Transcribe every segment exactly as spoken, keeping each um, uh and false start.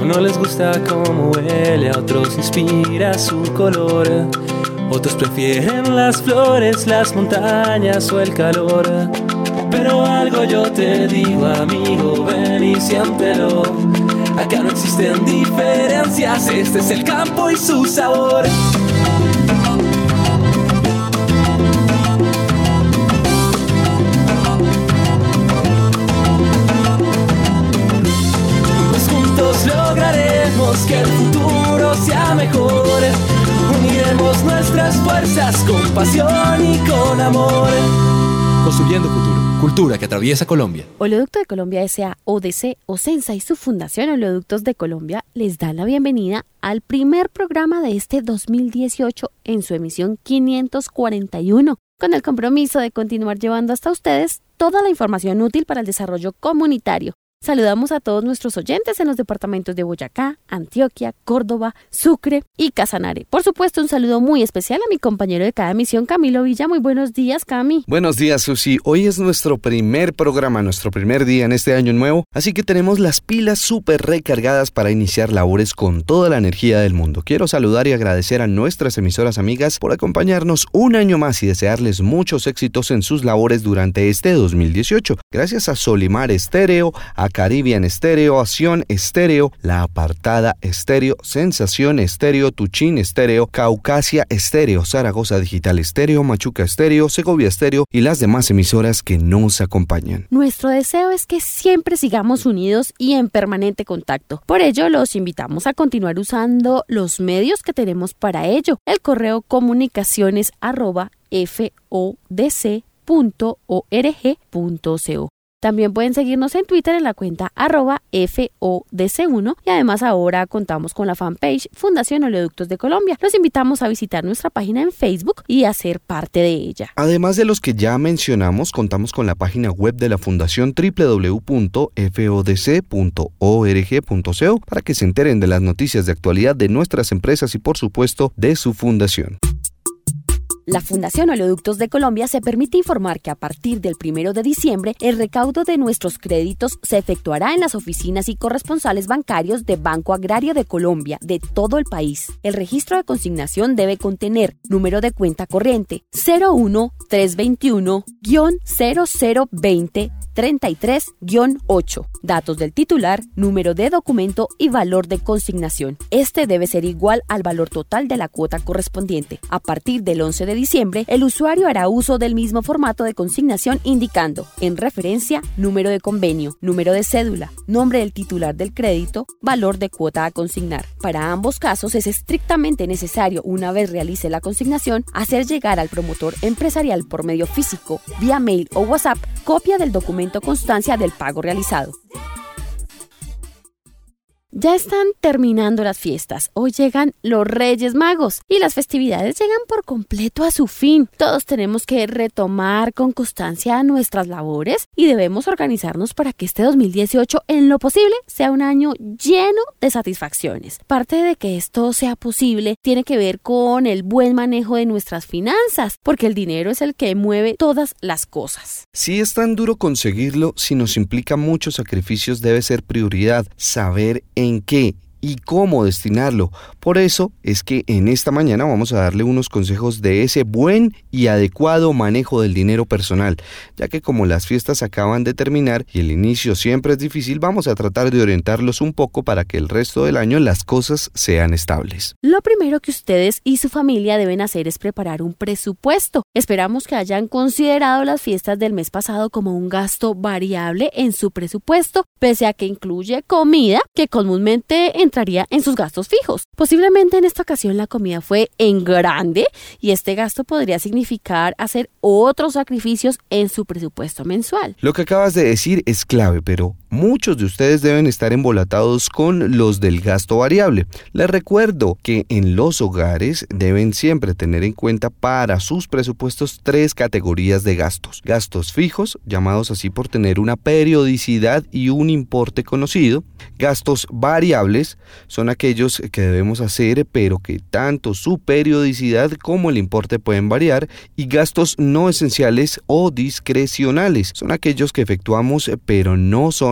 No les gusta cómo huele, a otros inspira su color. Otros prefieren las flores, las montañas o el calor. Pero algo yo te digo, amigo, ven y siéntelo. Acá no existen diferencias, este es el campo y su sabor. Pues juntos lograremos que el futuro sea mejor. Uniremos nuestras fuerzas con pasión y con amor. Construyendo futuro. Cultura que atraviesa Colombia. Oleoducto de Colombia S A O D C, Ocensa y su fundación Oleoductos de Colombia les dan la bienvenida al primer programa de este dos mil dieciocho en su emisión quinientos cuarenta y uno, con el compromiso de continuar llevando hasta ustedes toda la información útil para el desarrollo comunitario. Saludamos a todos nuestros oyentes en los departamentos de Boyacá, Antioquia, Córdoba, Sucre y Casanare. Por supuesto, un saludo muy especial a mi compañero de cada emisión, Camilo Villa. Muy buenos días, Cami. Buenos días, Susi. Hoy es nuestro primer programa, nuestro primer día en este año nuevo, así que tenemos las pilas súper recargadas para iniciar labores con toda la energía del mundo. Quiero saludar y agradecer a nuestras emisoras amigas por acompañarnos un año más y desearles muchos éxitos en sus labores durante este dos mil dieciocho. Gracias a Solimar Estéreo, a Caribbean Estéreo, Acción Estéreo, La Apartada Estéreo, Sensación Estéreo, Tuchín Estéreo, Caucasia Estéreo, Zaragoza Digital Estéreo, Machuca Estéreo, Segovia Estéreo y las demás emisoras que nos acompañan. Nuestro deseo es que siempre sigamos unidos y en permanente contacto. Por ello, los invitamos a continuar usando los medios que tenemos para ello. El correo comunicaciones arroba fodc punto org punto co. También pueden seguirnos en Twitter en la cuenta arroba F O D C uno y además ahora contamos con la fanpage Fundación Oleoductos de Colombia. Los invitamos a visitar nuestra página en Facebook y a ser parte de ella. Además de los que ya mencionamos, contamos con la página web de la Fundación doble u doble u doble u punto f o d c punto org punto co para que se enteren de las noticias de actualidad de nuestras empresas y por supuesto de su fundación. La Fundación Oleoductos de Colombia se permite informar que a partir del primero de diciembre el recaudo de nuestros créditos se efectuará en las oficinas y corresponsales bancarios de Banco Agrario de Colombia de todo el país. El registro de consignación debe contener número de cuenta corriente cero uno tres veintiuno cero cero veinte treinta y tres ocho, datos del titular, número de documento y valor de consignación. Este debe ser igual al valor total de la cuota correspondiente. A partir del once de diciembre, el usuario hará uso del mismo formato de consignación indicando, en referencia, número de convenio, número de cédula, nombre del titular del crédito, valor de cuota a consignar. Para ambos casos es estrictamente necesario, una vez realice la consignación, hacer llegar al promotor empresarial por medio físico, vía mail o WhatsApp, copia del documento constancia del pago realizado. Ya están terminando las fiestas, hoy llegan los Reyes Magos y las festividades llegan por completo a su fin. Todos tenemos que retomar con constancia nuestras labores y debemos organizarnos para que este dos mil dieciocho en lo posible sea un año lleno de satisfacciones. Parte de que esto sea posible tiene que ver con el buen manejo de nuestras finanzas, porque el dinero es el que mueve todas las cosas. Si es tan duro conseguirlo, si nos implica muchos sacrificios, debe ser prioridad saber en qué y cómo destinarlo. Por eso es que en esta mañana vamos a darle unos consejos de ese buen y adecuado manejo del dinero personal, ya que como las fiestas acaban de terminar y el inicio siempre es difícil, vamos a tratar de orientarlos un poco para que el resto del año las cosas sean estables. Lo primero que ustedes y su familia deben hacer es preparar un presupuesto. Esperamos que hayan considerado las fiestas del mes pasado como un gasto variable en su presupuesto, pese a que incluye comida que comúnmente en entraría en sus gastos fijos. Posiblemente en esta ocasión la comida fue en grande y este gasto podría significar hacer otros sacrificios en su presupuesto mensual. Lo que acabas de decir es clave, pero muchos de ustedes deben estar embolatados con los del gasto variable. Les recuerdo que en los hogares deben siempre tener en cuenta para sus presupuestos tres categorías de gastos. Gastos fijos, llamados así por tener una periodicidad y un importe conocido. Gastos variables son aquellos que debemos hacer, pero que tanto su periodicidad como el importe pueden variar. Y gastos no esenciales o discrecionales son aquellos que efectuamos, pero no son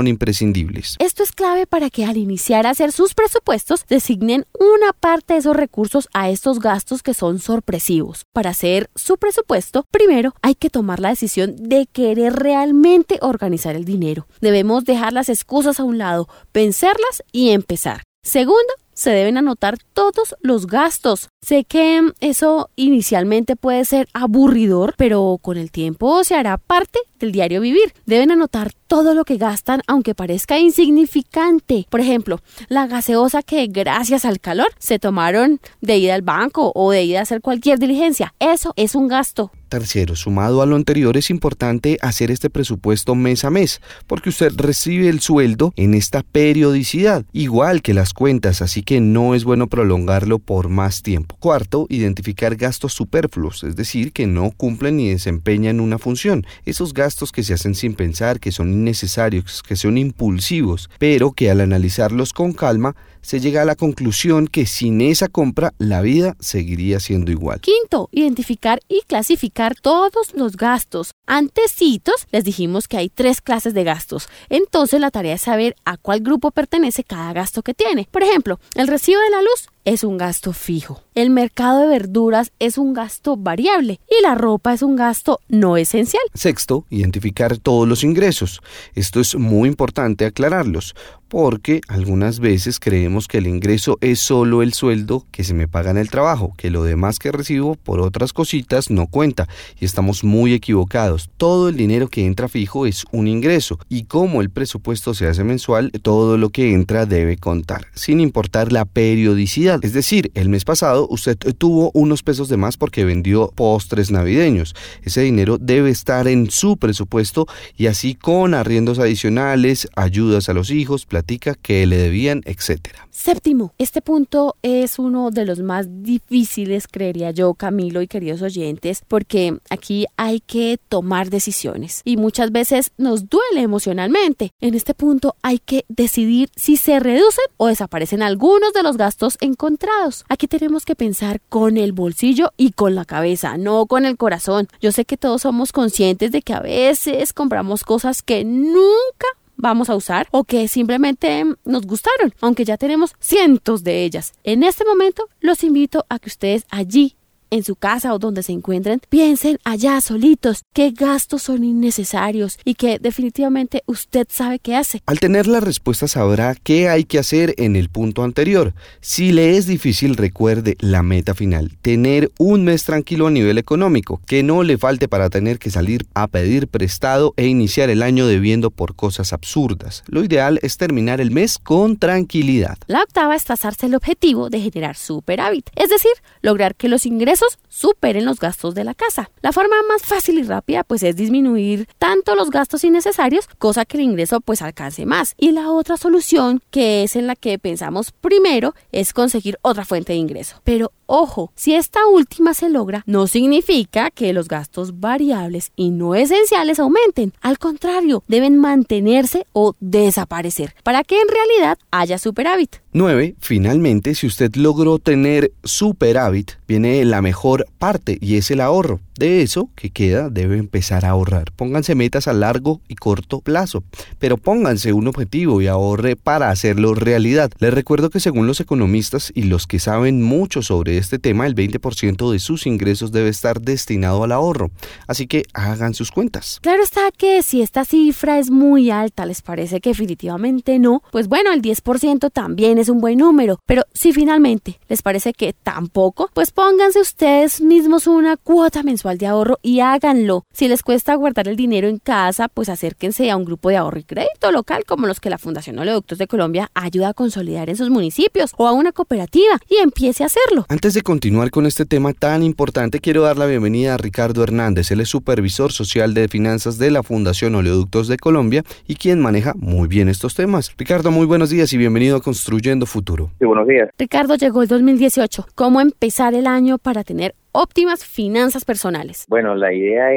imprescindibles. Esto es clave para que al iniciar a hacer sus presupuestos designen una parte de esos recursos a estos gastos que son sorpresivos. Para hacer su presupuesto, primero hay que tomar la decisión de querer realmente organizar el dinero. Debemos dejar las excusas a un lado, pensarlas y empezar. Segundo, se deben anotar todos los gastos. Sé que eso inicialmente puede ser aburridor, pero con el tiempo se hará parte del diario vivir. Deben anotar todo lo que gastan, aunque parezca insignificante. Por ejemplo, la gaseosa que gracias al calor se tomaron de ida al banco o de ida a hacer cualquier diligencia. Eso es un gasto. Tercero, sumado a lo anterior, es importante hacer este presupuesto mes a mes, porque usted recibe el sueldo en esta periodicidad, igual que las cuentas, así que no es bueno prolongarlo por más tiempo. Cuarto, identificar gastos superfluos, es decir, que no cumplen ni desempeñan una función. Esos gastos que se hacen sin pensar, que son innecesarios, que son impulsivos, pero que al analizarlos con calma, se llega a la conclusión que sin esa compra la vida seguiría siendo igual. Quinto, identificar y clasificar todos los gastos. Antecitos les dijimos que hay tres clases de gastos. Entonces la tarea es saber a cuál grupo pertenece cada gasto que tiene. Por ejemplo, el recibo de la luz es un gasto fijo. El mercado de verduras es un gasto variable y la ropa es un gasto no esencial. Sexto, identificar todos los ingresos. Esto es muy importante aclararlos, porque algunas veces creemos que el ingreso es solo el sueldo que se me paga en el trabajo, que lo demás que recibo por otras cositas no cuenta, y estamos muy equivocados. Todo el dinero que entra fijo es un ingreso, y como el presupuesto se hace mensual, todo lo que entra debe contar, sin importar la periodicidad. Es decir, el mes pasado usted tuvo unos pesos de más porque vendió postres navideños. Ese dinero debe estar en su presupuesto, y así con arriendos adicionales, ayudas a los hijos, platica que le debían, etcétera. Séptimo, este punto es uno de los más difíciles, creería yo, Camilo y queridos oyentes, porque aquí hay que tomar decisiones y muchas veces nos duele emocionalmente. En este punto hay que decidir si se reducen o desaparecen algunos de los gastos encontrados. Aquí tenemos que pensar con el bolsillo y con la cabeza, no con el corazón. Yo sé que todos somos conscientes de que a veces compramos cosas que nunca vamos a usar o que simplemente nos gustaron, aunque ya tenemos cientos de ellas. En este momento los invito a que ustedes allí en su casa o donde se encuentren, piensen allá solitos qué gastos son innecesarios y que definitivamente usted sabe qué hace. Al tener la respuesta sabrá qué hay que hacer en el punto anterior. Si le es difícil, recuerde la meta final, tener un mes tranquilo a nivel económico, que no le falte para tener que salir a pedir prestado e iniciar el año debiendo por cosas absurdas. Lo ideal es terminar el mes con tranquilidad. La octava es trazarse el objetivo de generar superávit, es decir, lograr que los ingresos superen los gastos de la casa. La forma más fácil y rápida pues es disminuir tanto los gastos innecesarios, cosa que el ingreso pues alcance más. Y la otra solución, que es en la que pensamos primero, es conseguir otra fuente de ingreso. Pero ojo, si esta última se logra, no significa que los gastos variables y no esenciales aumenten. Al contrario, deben mantenerse o desaparecer para que en realidad haya superávit. nueve. Finalmente, si usted logró tener superávit, viene la mejor parte y es el ahorro. De eso que queda debe empezar a ahorrar. Pónganse metas a largo y corto plazo, pero pónganse un objetivo y ahorre para hacerlo realidad. Les recuerdo que según los economistas y los que saben mucho sobre este tema, el veinte por ciento de sus ingresos debe estar destinado al ahorro. Así que hagan sus cuentas. Claro está que si esta cifra es muy alta, les parece que definitivamente no, pues bueno, el diez por ciento también es un buen número. Pero si finalmente les parece que tampoco, pues pónganse ustedes mismos una cuota mensual de ahorro y háganlo. Si les cuesta guardar el dinero en casa, pues acérquense a un grupo de ahorro y crédito local como los que la Fundación Oleoductos de Colombia ayuda a consolidar en sus municipios, o a una cooperativa, y empiece a hacerlo. Antes de continuar con este tema tan importante, quiero dar la bienvenida a Ricardo Hernández. Él es supervisor social de finanzas de la Fundación Oleoductos de Colombia y quien maneja muy bien estos temas. Ricardo, muy buenos días y bienvenido a Construyendo Futuro. Sí, buenos días. Ricardo, llegó el dos mil dieciocho. ¿Cómo empezar el año para tener óptimas finanzas personales? Bueno, la idea es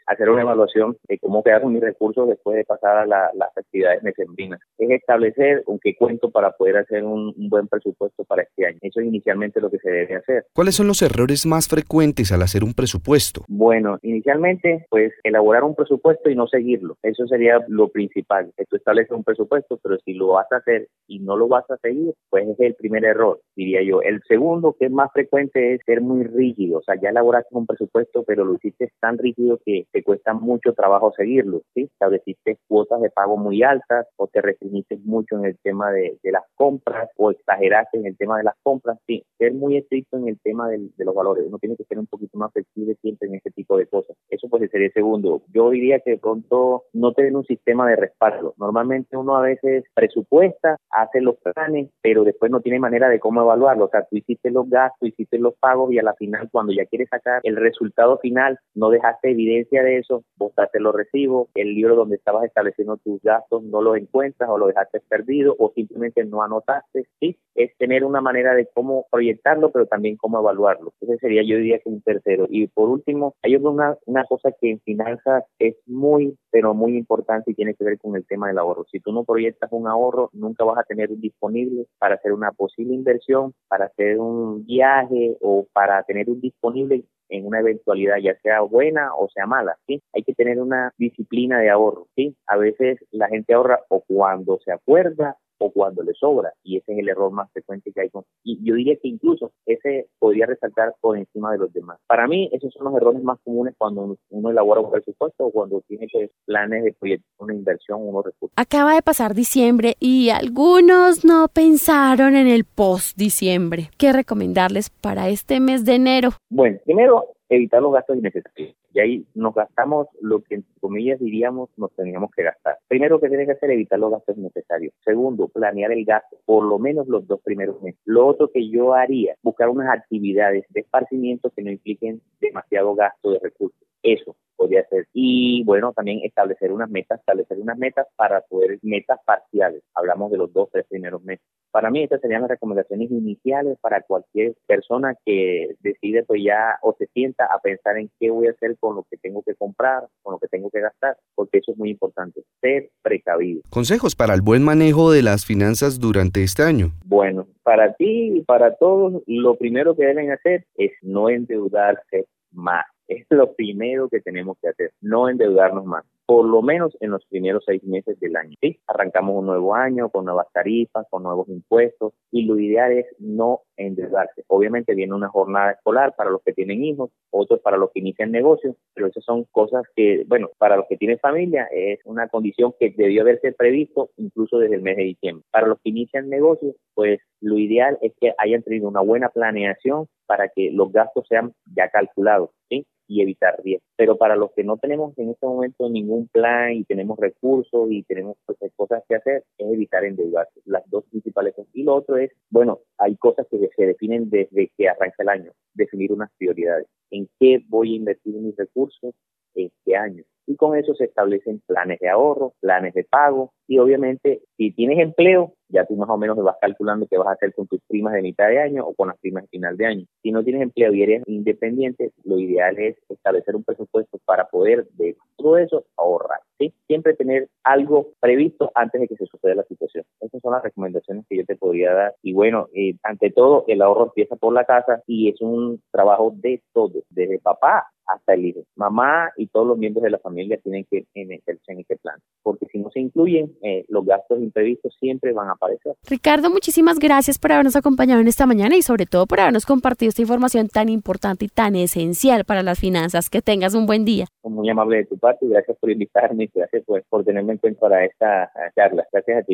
hacer una evaluación de cómo quedaron mis recursos después de pasar la, las actividades decembrinas. Es establecer con qué cuento para poder hacer un, un buen presupuesto para este año. Eso es inicialmente lo que se debe hacer. ¿Cuáles son los errores más frecuentes al hacer un presupuesto? Bueno, inicialmente, pues, elaborar un presupuesto y no seguirlo. Eso sería lo principal. Tú estableces un presupuesto, pero si lo vas a hacer y no lo vas a seguir, pues ese es el primer error, diría yo. El segundo, que es más frecuente, es ser muy rígido. O sea, ya elaboraste un presupuesto, pero lo hiciste tan rígido que te cuesta mucho trabajo seguirlo, ¿sí? Estableciste cuotas de pago muy altas o te restringiste mucho en el tema de, de las compras o exageraste en el tema de las compras. Sí, ser muy estricto en el tema del, de los valores. Uno tiene que ser un poquito más flexible siempre en este tipo de cosas. Eso pues sería el segundo. Yo diría que de pronto no tener un sistema de respaldo. Normalmente uno a veces presupuesta, hace los planes, pero después no tiene manera de cómo evaluarlo. O sea, tú hiciste los gastos, hiciste los pagos y a la final, cuando ya quieres sacar el resultado final, no dejaste evidencia de eso, botaste los recibos, el libro donde estabas estableciendo tus gastos no lo encuentras o lo dejaste perdido o simplemente no anotaste. Sí, es tener una manera de cómo proyectarlo, pero también cómo evaluarlo. Ese sería, yo diría, que un tercero. Y por último, hay una, una cosa que en finanzas es muy, pero muy importante y tiene que ver con el tema del ahorro. Si tú no proyectas un ahorro, nunca vas a tener un disponible para hacer una posible inversión, para hacer un viaje o para tener un disponible en una eventualidad, ya sea buena o sea mala, ¿sí? Hay que tener una disciplina de ahorro, ¿sí? A veces la gente ahorra o cuando se acuerda o cuando le sobra, y ese es el error más frecuente que hay. Con, y yo diría que incluso ese podría resaltar por encima de los demás. Para mí, esos son los errores más comunes cuando uno, uno elabora un presupuesto o cuando tiene que planes de proyectar una inversión, unos recursos. Acaba de pasar diciembre y algunos no pensaron en el post-diciembre. ¿Qué recomendarles para este mes de enero? Bueno, primero, evitar los gastos innecesarios. Y ahí nos gastamos lo que, entre comillas, diríamos, nos teníamos que gastar. Primero que tienes que hacer, evitar los gastos innecesarios. Segundo, planear el gasto, por lo menos los dos primeros meses. Lo otro que yo haría, buscar unas actividades de esparcimiento que no impliquen demasiado gasto de recursos. Eso podría ser. Y bueno, también establecer unas metas, establecer unas metas para poder, metas parciales. Hablamos de los dos, tres primeros meses. Para mí estas serían las recomendaciones iniciales para cualquier persona que decide pues ya o se sienta a pensar en qué voy a hacer con lo que tengo que comprar, con lo que tengo que gastar, porque eso es muy importante, ser precavido. Consejos para el buen manejo de las finanzas durante este año. Bueno, para ti y para todos, lo primero que deben hacer es no endeudarse más. Es lo primero que tenemos que hacer, no endeudarnos más, por lo menos en los primeros seis meses del año. ¿Sí? Arrancamos un nuevo año con nuevas tarifas, con nuevos impuestos y lo ideal es no endeudarse. Obviamente viene una jornada escolar para los que tienen hijos, otros para los que inician negocios, pero esas son cosas que, bueno, para los que tienen familia es una condición que debió haberse previsto incluso desde el mes de diciembre. Para los que inician negocios, pues lo ideal es que hayan tenido una buena planeación para que los gastos sean ya calculados, ¿sí? Y evitar riesgos. Pero para los que no tenemos en este momento ningún plan y tenemos recursos y tenemos pues, cosas que hacer, es evitar endeudarse. Las dos principales cosas. Y lo otro es, bueno, hay cosas que se definen desde que arranca el año. Definir unas prioridades. ¿En qué voy a invertir mis recursos? ¿En qué año? Y con eso se establecen planes de ahorro, planes de pago y obviamente si tienes empleo, ya tú más o menos vas calculando qué vas a hacer con tus primas de mitad de año o con las primas de final de año. Si no tienes empleo y eres independiente, lo ideal es establecer un presupuesto para poder de todo eso ahorrar, ¿sí? Siempre tener algo previsto antes de que se suceda la situación. Esas son las recomendaciones que yo te podría dar. Y bueno, eh, ante todo, el ahorro empieza por la casa y es un trabajo de todos, desde papá hasta el hijo. Mamá y todos los miembros de la familia tienen que meterse en este plan, porque si no se incluyen, eh, los gastos imprevistos siempre van a aparecer. Ricardo, muchísimas gracias por habernos acompañado en esta mañana y sobre todo por habernos compartido esta información tan importante y tan esencial para las finanzas. Que tengas un buen día. Muy amable de tu parte y gracias por invitarme y gracias por, por tenerme en cuenta para esta charla. Gracias a ti.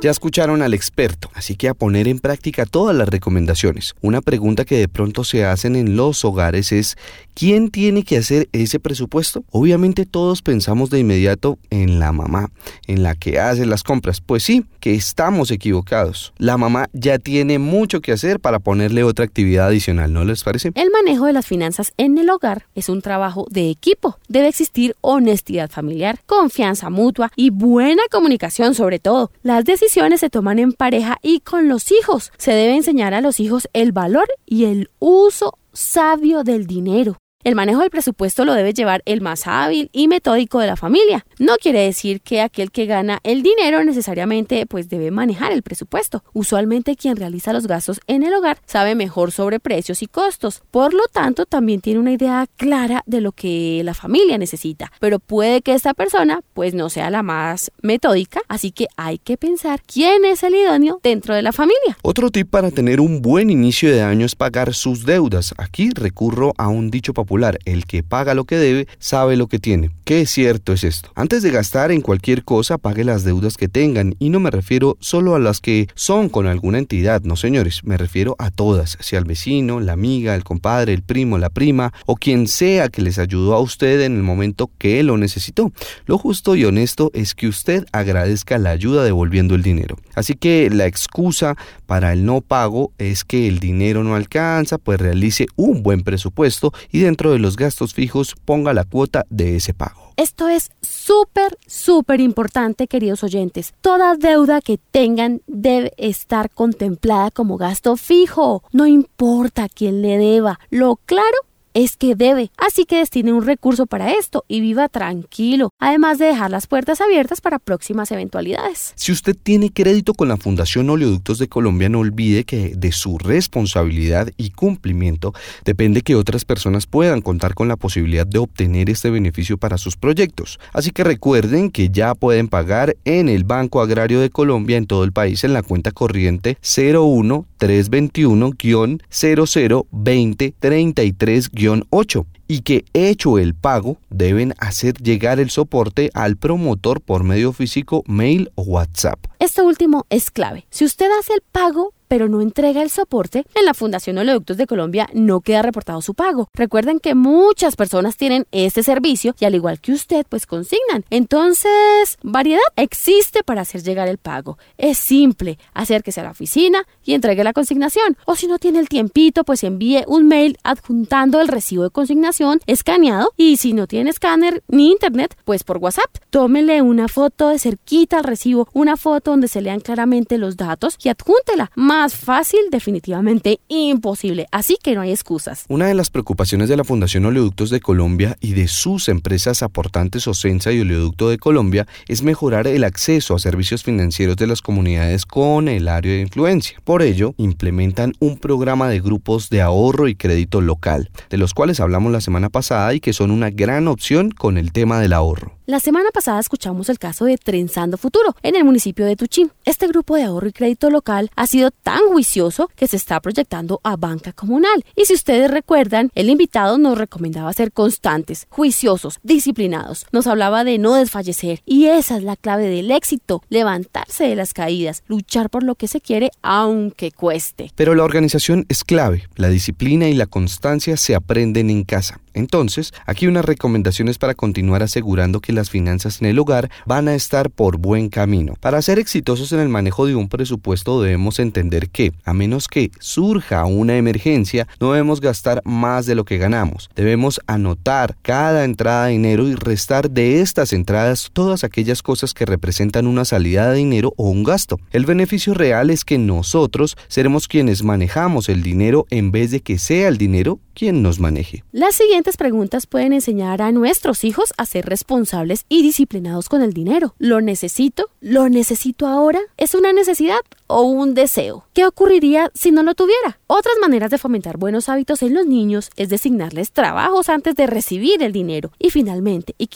Ya escucharon al experto, así que a poner en práctica todas las recomendaciones. Una pregunta que de pronto se hacen en los hogares es: ¿quién tiene que hacer ese presupuesto? Obviamente todos pensamos de inmediato en la mamá, en la que hace las compras. Pues sí, que estamos equivocados. La mamá ya tiene mucho que hacer para ponerle otra actividad adicional, ¿no les parece? El manejo de las finanzas en el hogar es un trabajo de equipo. Debe existir honestidad familiar, confianza mutua y buena comunicación sobre todo. Las decisiones se toman en pareja y con los hijos. Se debe enseñar a los hijos el valor y el uso sabio del dinero. El manejo del presupuesto lo debe llevar el más hábil y metódico de la familia. No quiere decir que aquel que gana el dinero necesariamente pues debe manejar el presupuesto. Usualmente quien realiza los gastos en el hogar sabe mejor sobre precios y costos. Por lo tanto, también tiene una idea clara de lo que la familia necesita. Pero puede que esta persona pues no sea la más metódica, así que hay que pensar quién es el idóneo dentro de la familia. Otro tip para tener un buen inicio de año es pagar sus deudas. Aquí recurro a un dicho popular: el que paga lo que debe, sabe lo que tiene. ¿Qué cierto es esto? Antes de gastar en cualquier cosa, pague las deudas que tengan, y no me refiero solo a las que son con alguna entidad, no señores, me refiero a todas, sea el vecino, la amiga, el compadre, el primo, la prima, o quien sea que les ayudó a usted en el momento que lo necesitó. Lo justo y honesto es que usted agradezca la ayuda devolviendo el dinero. Así que la excusa para el no pago es que el dinero no alcanza, pues realice un buen presupuesto y dentro de los gastos fijos ponga la cuota de ese pago. Esto es súper, súper importante, queridos oyentes. Toda deuda que tengan debe estar contemplada como gasto fijo. No importa a quién le deba. Lo claro es que debe, así que destine un recurso para esto y viva tranquilo, además de dejar las puertas abiertas para próximas eventualidades. Si usted tiene crédito con la Fundación Oleoductos de Colombia, no olvide que de su responsabilidad y cumplimiento depende que otras personas puedan contar con la posibilidad de obtener este beneficio para sus proyectos. Así que recuerden que ya pueden pagar en el Banco Agrario de Colombia en todo el país en la cuenta corriente cero uno tres veintiuno cero cero veinte treinta y tres ocho, y que hecho el pago deben hacer llegar el soporte al promotor por medio físico, mail o WhatsApp. Esto último es clave. Si usted hace el pago pero no entrega el soporte, en la Fundación Oleoductos de Colombia no queda reportado su pago. Recuerden que muchas personas tienen este servicio y al igual que usted, pues consignan. Entonces, variedad existe para hacer llegar el pago. Es simple, acérquese a la oficina y entregue la consignación. O si no tiene el tiempito, pues envíe un mail adjuntando el recibo de consignación escaneado, y si no tiene escáner ni internet, pues por WhatsApp. Tómele una foto de cerquita al recibo, una foto donde se lean claramente los datos y adjúntela. Más fácil, definitivamente imposible, así que no hay excusas. Una de las preocupaciones de la Fundación Oleoductos de Colombia y de sus empresas aportantes Ocensa y Oleoducto de Colombia es mejorar el acceso a servicios financieros de las comunidades con el área de influencia. Por ello, implementan un programa de grupos de ahorro y crédito local, de los cuales hablamos la semana pasada y que son una gran opción con el tema del ahorro. La semana pasada escuchamos el caso de Trenzando Futuro en el municipio de Tuchín. Este grupo de ahorro y crédito local ha sido tan juicioso que se está proyectando a banca comunal. Y si ustedes recuerdan, el invitado nos recomendaba ser constantes, juiciosos, disciplinados. Nos hablaba de no desfallecer y esa es la clave del éxito, levantarse de las caídas, luchar por lo que se quiere aunque cueste. Pero la organización es clave, la disciplina y la constancia se aprenden en casa. Entonces, aquí unas recomendaciones para continuar asegurando que las finanzas en el hogar van a estar por buen camino. Para ser exitosos en el manejo de un presupuesto debemos entender que, a menos que surja una emergencia, no debemos gastar más de lo que ganamos. Debemos anotar cada entrada de dinero y restar de estas entradas todas aquellas cosas que representan una salida de dinero o un gasto. El beneficio real es que nosotros seremos quienes manejamos el dinero en vez de que sea el dinero quien nos maneje. Las siguientes preguntas pueden enseñar a nuestros hijos a ser responsables y disciplinados con el dinero. ¿Lo necesito? ¿Lo necesito ahora? ¿Es una necesidad o un deseo? ¿Qué ocurriría si no lo tuviera? Otras maneras de fomentar buenos hábitos en los niños es designarles trabajos antes de recibir el dinero. Y finalmente, y quizá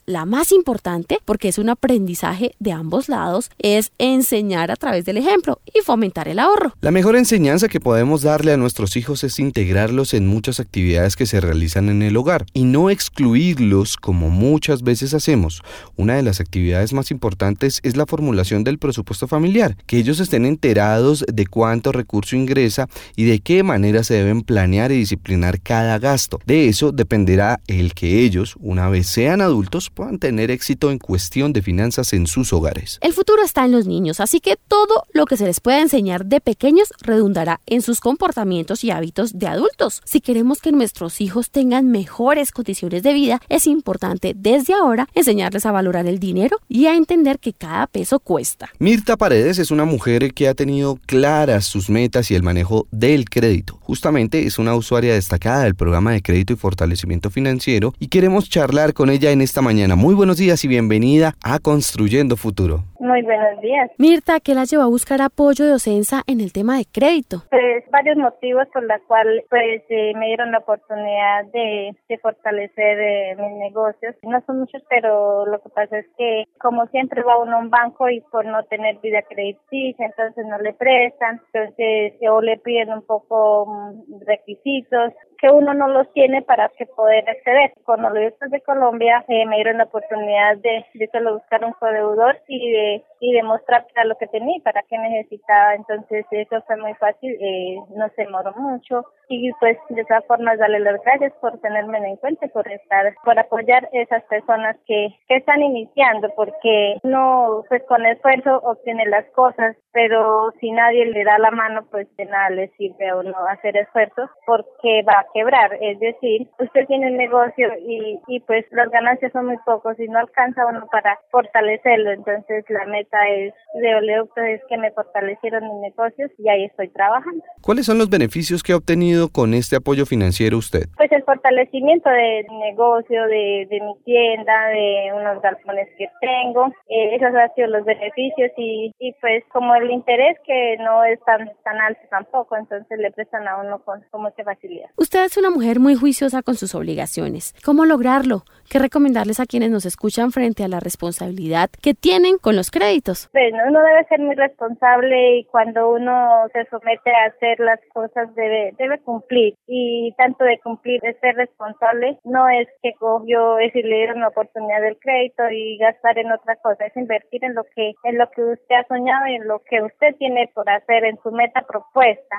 la más importante, porque es un aprendizaje de ambos lados, es enseñar a través del ejemplo y fomentar el ahorro. La mejor enseñanza que podemos darle a nuestros hijos es integrarlos en muchas actividades que se realizan en el hogar y no excluirlos como muchas veces hacemos. Una de las actividades más importantes es la formulación del presupuesto familiar, que ellos estén enterados de cuánto recurso ingresa y de qué manera se deben planear y disciplinar cada gasto. De eso dependerá el que ellos, una vez sean adultos, puedan tener éxito en cuestión de finanzas en sus hogares. El futuro está en los niños, así que todo lo que se les pueda enseñar de pequeños redundará en sus comportamientos y hábitos de adultos. Si queremos que nuestros hijos tengan mejores condiciones de vida, es importante desde ahora enseñarles a valorar el dinero y a entender que cada peso cuesta. Mirta Paredes es una mujer que ha tenido claras sus metas y el manejo del crédito. Justamente es una usuaria destacada del programa de crédito y fortalecimiento financiero y queremos charlar con ella en esta mañana. Muy buenos días y bienvenida a Construyendo Futuro. Muy buenos días. Mirta, ¿qué la llevó a buscar apoyo de Ocensa en el tema de crédito? Pues varios motivos por los cuales pues eh, me dieron la oportunidad de, de fortalecer eh, mis negocios. No son muchos, pero lo que pasa es que como siempre va uno a un banco y por no tener vida crediticia, entonces no le prestan, entonces o le piden un poco um, requisitos que uno no los tiene para que poder acceder. Con los Oleoductos de Colombia eh, me dieron la oportunidad de, de solo buscar un codeudor y de y demostrar para lo que tenía y para qué necesitaba. Entonces eso fue muy fácil, eh, no se demoró mucho y pues de todas formas darle las gracias por tenerme en cuenta, por estar, por apoyar a esas personas que, que están iniciando, porque uno pues con esfuerzo obtiene las cosas, pero si nadie le da la mano pues de nada le sirve a uno hacer esfuerzos porque va a quebrar. Es decir, usted tiene un negocio y, y pues las ganancias son muy pocos y no alcanza uno para fortalecerlo. Entonces la meta es de Oleoductos es que me fortalecieron mis negocios y ahí estoy trabajando. ¿Cuáles son los beneficios que ha obtenido con este apoyo financiero usted? Pues el fortalecimiento de negocio, de, de mi tienda, de unos galpones que tengo, eh, esos han sido los beneficios y, y pues como el interés que no es tan, tan alto tampoco, entonces le prestan a uno con, con mucha facilidad. Usted es una mujer muy juiciosa con sus obligaciones. ¿Cómo lograrlo? ¿Qué recomendarles a quienes nos escuchan frente a la responsabilidad que tienen con los créditos? Bueno, uno debe ser muy responsable y cuando uno se somete a hacer las cosas debe debe cumplir, y tanto de cumplir de ser responsable no es que cogió, es decir, le dieron la oportunidad del crédito y gastar en otra cosa, es invertir en lo que en lo que usted ha soñado y en lo que usted tiene por hacer, en su meta propuesta,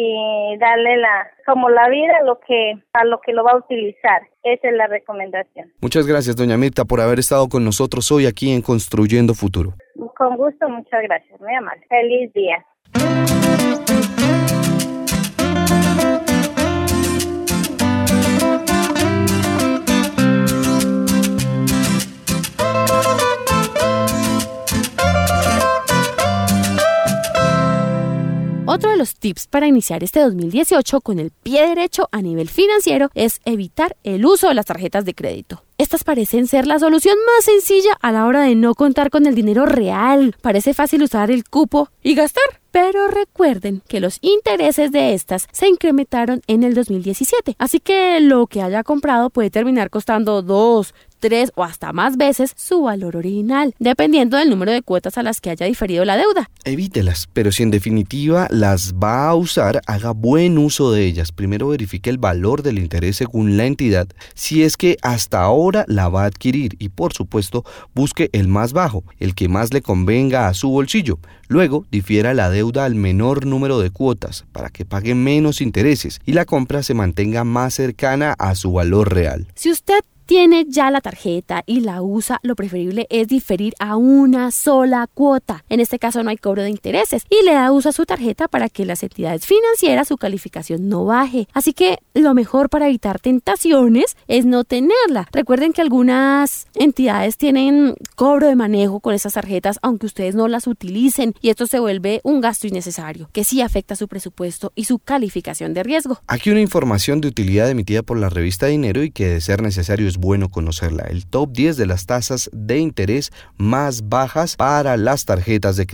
y darle la como la vida a lo que a lo que lo va a utilizar. Esa es la recomendación. Muchas gracias, doña Mirta, por haber estado con nosotros hoy aquí en Construyendo Futuro. Con gusto, muchas gracias, muy amable. Feliz día. Otro de los tips para iniciar este dos mil dieciocho con el pie derecho a nivel financiero es evitar el uso de las tarjetas de crédito. Estas parecen ser la solución más sencilla a la hora de no contar con el dinero real. Parece fácil usar el cupo y gastar, pero recuerden que los intereses de estas se incrementaron en el dos mil diecisiete, así que lo que haya comprado puede terminar costando dos, tres o hasta más veces su valor original, dependiendo del número de cuotas a las que haya diferido la deuda. Evítelas, pero si en definitiva las va a usar, haga buen uso de ellas. Primero verifique el valor del interés según la entidad, si es que hasta ahora la va a adquirir, y por supuesto busque el más bajo, el que más le convenga a su bolsillo. Luego difiera la deuda al menor número de cuotas para que pague menos intereses y la compra se mantenga más cercana a su valor real. Si usted tiene ya la tarjeta y la usa, lo preferible es diferir a una sola cuota. En este caso no hay cobro de intereses y le da uso a su tarjeta para que las entidades financieras su calificación no baje. Así que lo mejor para evitar tentaciones es no tenerla. Recuerden que algunas entidades tienen cobro de manejo con esas tarjetas aunque ustedes no las utilicen, y esto se vuelve un gasto innecesario que sí afecta su presupuesto y su calificación de riesgo. Aquí una información de utilidad emitida por la revista Dinero y que de ser necesario es bueno conocerla. El top diez de las tasas de interés más bajas para las tarjetas de crédito.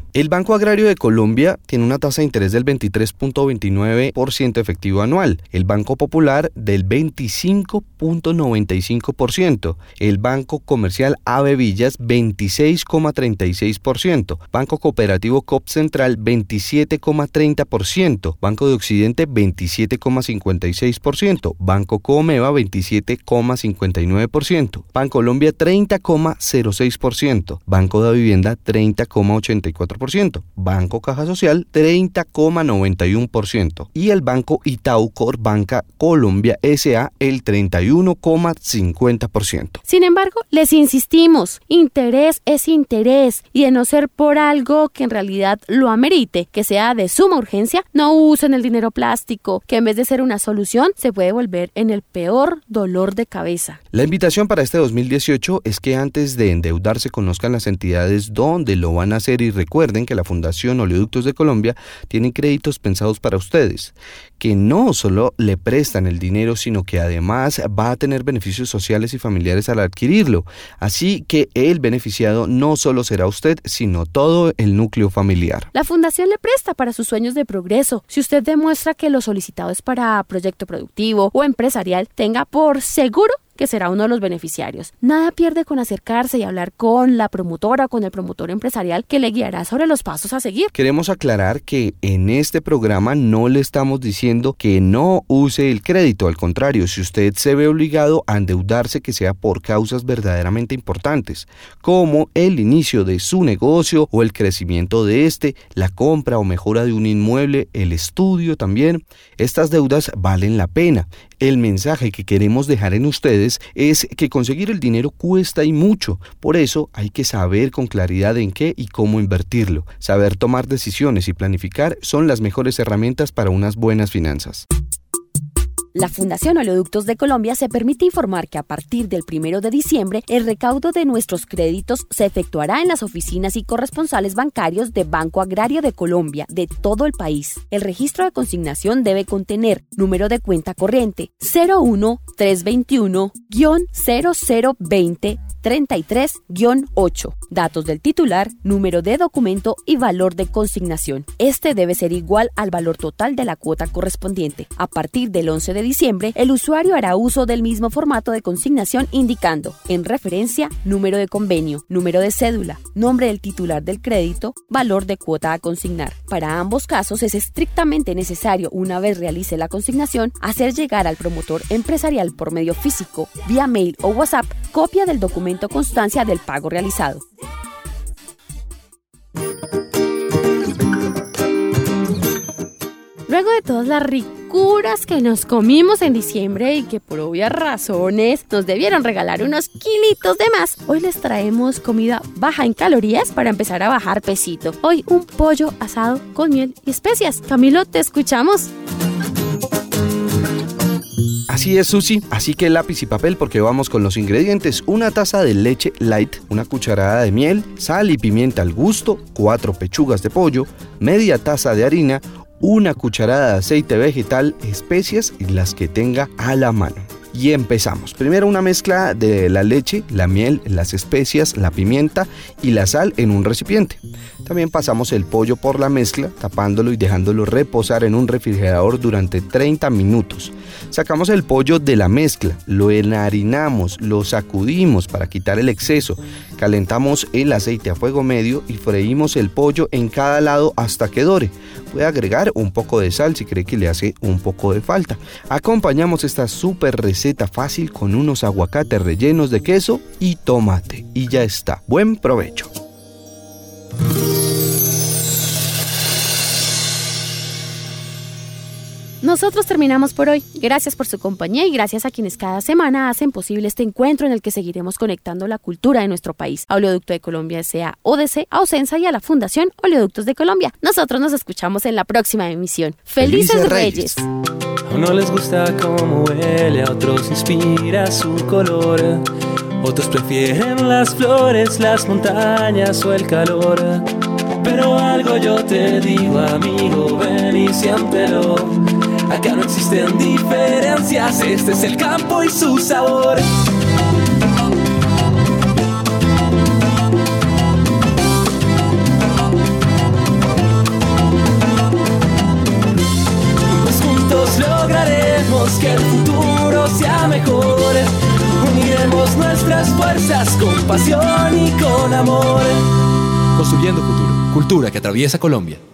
El Banco Agrario de Colombia tiene una tasa de interés del veintitrés punto veintinueve por ciento efectivo anual, el Banco Popular del veinticinco punto noventa y cinco por ciento, el Banco Comercial Ave Villas veintiséis coma treinta y seis por ciento, Banco Cooperativo C O P Central veintisiete coma treinta por ciento, Banco de Occidente veintisiete coma cincuenta y seis por ciento, Banco Coomeva veintisiete coma cincuenta y nueve por ciento, Bancolombia treinta coma cero seis por ciento, Banco de Vivienda treinta coma ochenta y cuatro por ciento, Banco Caja Social treinta coma noventa y uno por ciento y el Banco Itaú Corbanca Colombia S A el treinta y uno coma cincuenta por ciento. Sin embargo, les insistimos, interés es interés y de no ser por algo que en realidad lo amerite, que sea de suma urgencia, no usen el dinero plástico, que en vez de ser una solución se puede volver en el peor dolor de cabeza. La invitación para este dos mil dieciocho es que antes de endeudarse conozcan las entidades donde lo van a hacer y recuerden que la Fundación Oleoductos de Colombia tiene créditos pensados para ustedes, que no solo le prestan el dinero, sino que además va a tener beneficios sociales y familiares al adquirirlo. Así que el beneficiado no solo será usted, sino todo el núcleo familiar. La Fundación le presta para sus sueños de progreso. Si usted demuestra que lo solicitado es para proyecto productivo o empresarial, tenga por seguro que será uno de los beneficiarios. Nada pierde con acercarse y hablar con la promotora o con el promotor empresarial que le guiará sobre los pasos a seguir. Queremos aclarar que en este programa no le estamos diciendo que no use el crédito. Al contrario, si usted se ve obligado a endeudarse, que sea por causas verdaderamente importantes, como el inicio de su negocio o el crecimiento de este, la compra o mejora de un inmueble, el estudio también. Estas deudas valen la pena. El mensaje que queremos dejar en ustedes es que conseguir el dinero cuesta y mucho. Por eso hay que saber con claridad en qué y cómo invertirlo. Saber tomar decisiones y planificar son las mejores herramientas para unas buenas finanzas. La Fundación Oleoductos de Colombia se permite informar que a partir del primero de diciembre, el recaudo de nuestros créditos se efectuará en las oficinas y corresponsales bancarios de Banco Agrario de Colombia, de todo el país. El registro de consignación debe contener número de cuenta corriente cero uno tres veintiuno cero cero veinte treinta y tres ocho, datos del titular, número de documento y valor de consignación. Este debe ser igual al valor total de la cuota correspondiente. A partir del once de diciembre, el usuario hará uso del mismo formato de consignación indicando, en referencia, número de convenio, número de cédula, nombre del titular del crédito, valor de cuota a consignar. Para ambos casos es estrictamente necesario, una vez realice la consignación, hacer llegar al promotor empresarial por medio físico, vía mail o WhatsApp, copia del documento constancia del pago realizado. Luego de todas las ricuras que nos comimos en diciembre y que por obvias razones nos debieron regalar unos kilitos de más, hoy les traemos comida baja en calorías para empezar a bajar pesito. Hoy un pollo asado con miel y especias. Camilo, te escuchamos. Así es, Susi, así que lápiz y papel porque vamos con los ingredientes. Una taza de leche light, una cucharada de miel, sal y pimienta al gusto, cuatro pechugas de pollo, media taza de harina, una cucharada de aceite vegetal, especias y las que tenga a la mano. Y empezamos. Primero una mezcla de la leche, la miel, las especias, la pimienta y la sal en un recipiente. También pasamos el pollo por la mezcla, tapándolo y dejándolo reposar en un refrigerador durante treinta minutos. Sacamos el pollo de la mezcla, lo enharinamos, lo sacudimos para quitar el exceso. Calentamos el aceite a fuego medio y freímos el pollo en cada lado hasta que dore. Puede agregar un poco de sal si cree que le hace un poco de falta. Acompañamos esta súper receta fácil con unos aguacates rellenos de queso y tomate. Y ya está. Buen provecho. Nosotros terminamos por hoy. Gracias por su compañía y gracias a quienes cada semana hacen posible este encuentro en el que seguiremos conectando la cultura de nuestro país. A Oleoducto de Colombia S A O D C, a Ocensa y a la Fundación Oleoductos de Colombia. Nosotros nos escuchamos en la próxima emisión. ¡Felices, ¡Felices Reyes! A uno les gusta cómo huele, a otros inspira su color. Otros prefieren las flores, las montañas o el calor. Pero algo yo te digo, amigo, ven y siéntelo. Acá no existen diferencias, este es el campo y su sabor. pasión y con amor. Construyendo futuro. Cultura que atraviesa Colombia.